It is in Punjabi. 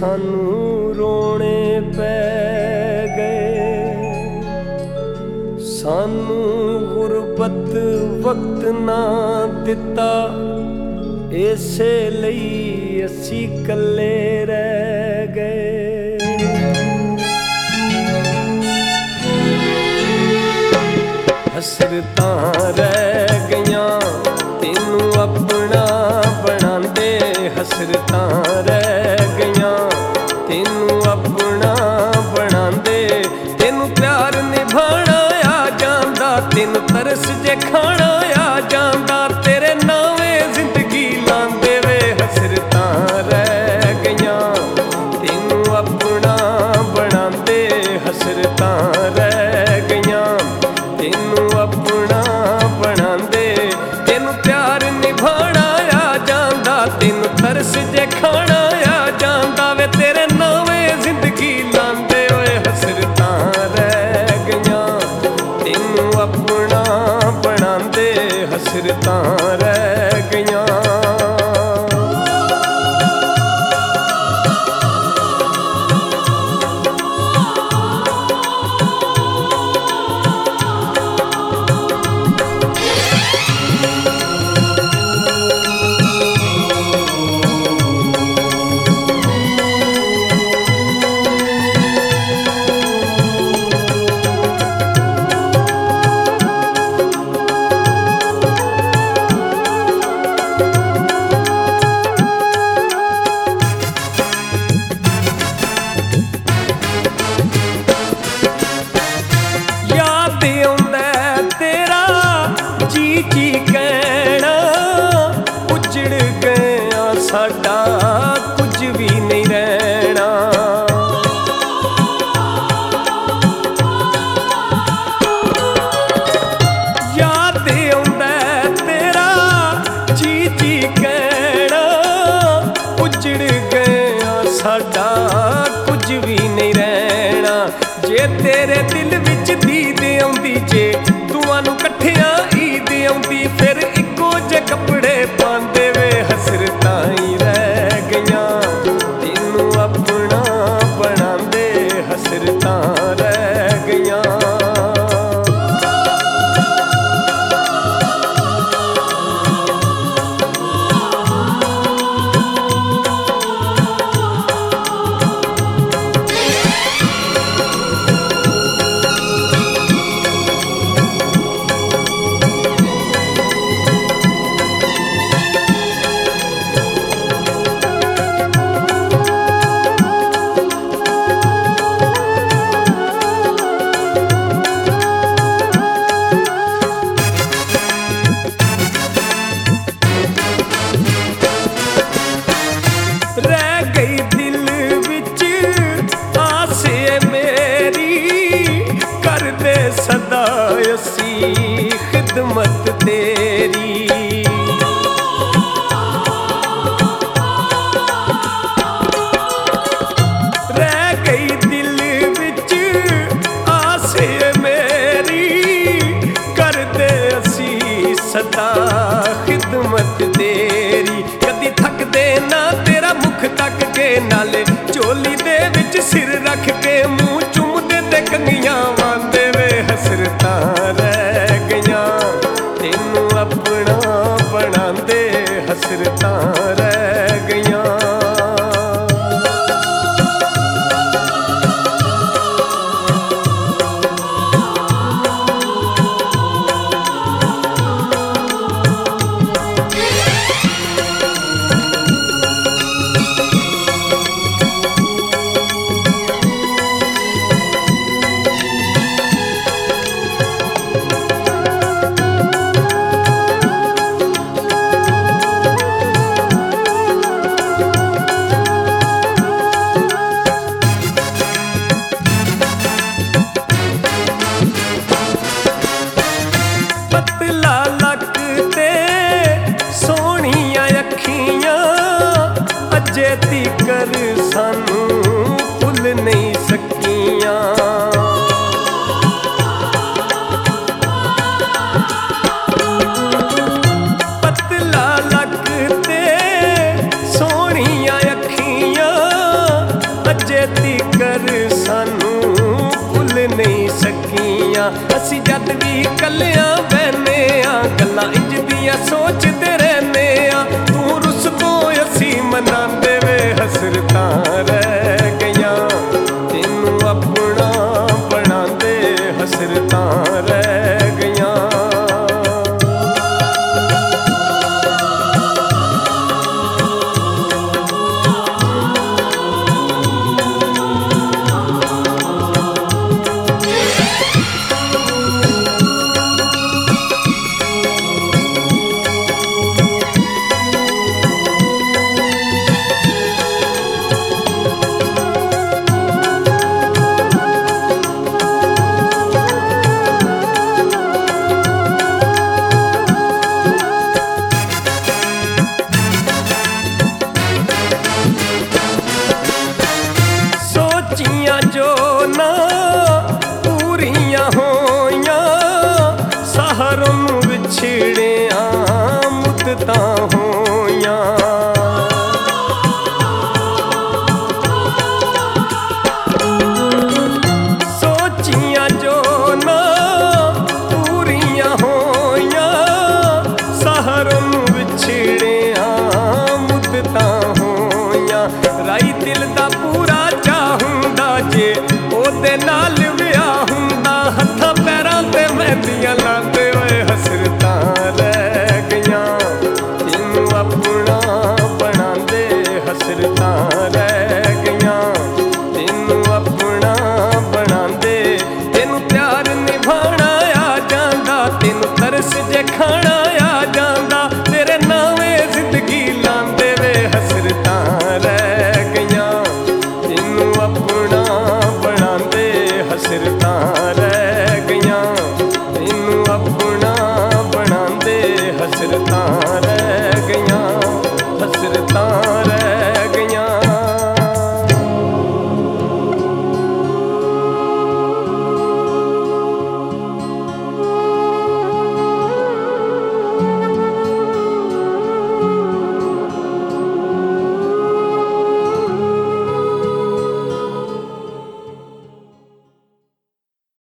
ਸਾਨੂੰ ਰੋਣੇ ਪੈ ਗਏ, ਸਾਨੂੰ ਗੁਰਬਤ ਵਕਤ ਨਾ ਦਿੱਤਾ, ਇਸੇ ਲਈ ਅਸੀਂ ਇਕੱਲੇ ਰਹਿ ਗਏ। ਹਸਰਤਾਂ ਰਹਿ ਗਈਆਂ ਤੈਨੂੰ ਆਪਣਾ ਬਣਾਉਂਦੇ, ਹਸਰਤਾਂ ਰਹਿ ਗਈਆਂ ਤੈਨੂੰ ਆਪਣਾ ਬਣਾਉਂਦੇ। ਤੈਨੂੰ ਪਿਆਰ ਨਿਭਾਉਣਾ ਆ ਜਾਂਦਾ, ਤੈਨੂੰ ਤਰਸ ਜੇ ਖਾਣਾ ਆ ਜਾਂਦਾ, ਤੇਰੇ ਨਾਵੇਂ ਜ਼ਿੰਦਗੀ ਲਾਂਦੇ ਵੇ। ਹਸਰਤਾਂ ਰਹਿ ਗਈਆਂ ਤੈਨੂੰ ਆਪਣਾ ਬਣਾਉਂਦੇ, ਹਸਰਤਾਂ ਰਹਿ ਗਈਆਂ ਤੈਨੂੰ ਆਪਣਾ ਬਣਾਉਂਦੇ। ਤੈਨੂੰ ਪਿਆਰ ਨਿਭਾਉਣਾ ਆ ਜਾਂਦਾ, ਤੈਨੂੰ ਤਰਸ ਜੇ ਖਾਣਾ ਆ ਜਾਂਦਾ ਵੇ, ਤੇਰੇ ਨਾਵੇਂ ਜ਼ਿੰਦਗੀ ਲਾਂਦੇ ਓਏ। ਹਸਰਤਾਂ ਰਹਿ ਗਈਆਂ ਤੈਨੂੰ ਆਪਣਾ ਬਣਾਉਂਦੇ, ਹਸਰਤਾਂ ਰਹਿ ਗਈਆਂ। ਜੀ ਕਹਿਣਾ ਉਜੜ ਗਿਆ ਸਾਡਾ, ਕੁਝ ਵੀ ਨਹੀਂ ਰਹਿਣਾ। ਯਾਦ ਆਉਂਦਾ ਤੇਰਾ ਜੀ ਜੀ ਕਹਿਣਾ, ਉਜੜ ਗਿਆ ਸਾਡਾ, ਕੁਝ ਵੀ ਨਹੀਂ ਰਹਿਣਾ। ਜੇ ਤੇਰੇ ਦਿਲ ਵਿੱਚ ਦੀਦ ਆਉਂਦੀ, ਜੇ ਦੋਵਾਂ ਨੂੰ ਇਕੱਠਿਆਂ ਆਉਂਦੀ, ਫਿਰ ਇੱਕੋ ਜਿਹੇ ਕੱਪੜੇ ਪਾਉਂਦੇ ਵੇ। ਹਸਰਤਾਂ ਹੀ ਰਹਿ ਗਈਆਂ ਤੈਨੂੰ ਆਪਣਾ ਬਣਾਉਂਦੇ, ਹਸਰਤਾਂ ਰਹਿ ਗਈਆਂ। ਰਹਿ ਗਈ ਦਿਲ ਵਿੱਚ ਆਸ ਏ ਮੇਰੀ, ਕਰਦੇ ਸਦਾ ਅਸੀਂ ਖਿਦਮਤ ਤੇਰੀ। ਰਹਿ ਗਈ ਦਿਲ ਵਿੱਚ ਆਸ ਏ ਮੇਰੀ, ਕਰਦੇ ਅਸੀਂ ਸਦਾ ਖਿਦਮਤ ਤੇਰੀ। ਕਦੀ ਥੱਕਦੇ ਨਾ ਤੇਰਾ ਮੁਖ ਤੱਕ ਕੇ, ਨਾਲੇ ਝੋਲੀ ਦੇ ਵਿੱਚ ਸਿਰ ਰੱਖ ਕੇ, ਮੂੰਹ ਚੁੰਮਦੇ ਤੇ ਕੰਗੀਆਂ ਵਾਂਦੇ ਵੇ। ਹਸਰਤਾਂ ਰਹਿ ਗਈਆਂ ਤੈਨੂੰ ਆਪਣਾ ਬਣਾਉਂਦੇ, ਹਸਰਤਾਂ ਰਹਿ ਗਈਆਂ। ਅਸੀਂ ਜਦ ਵੀ ਕੱਲਿਆਂ ਬਹਿਨੇ ਆ ਗੱਲਾਂ ਇੰਜ ਦੀਆਂ ਸੋਚਦੇ ਰਹਿੰਦੇ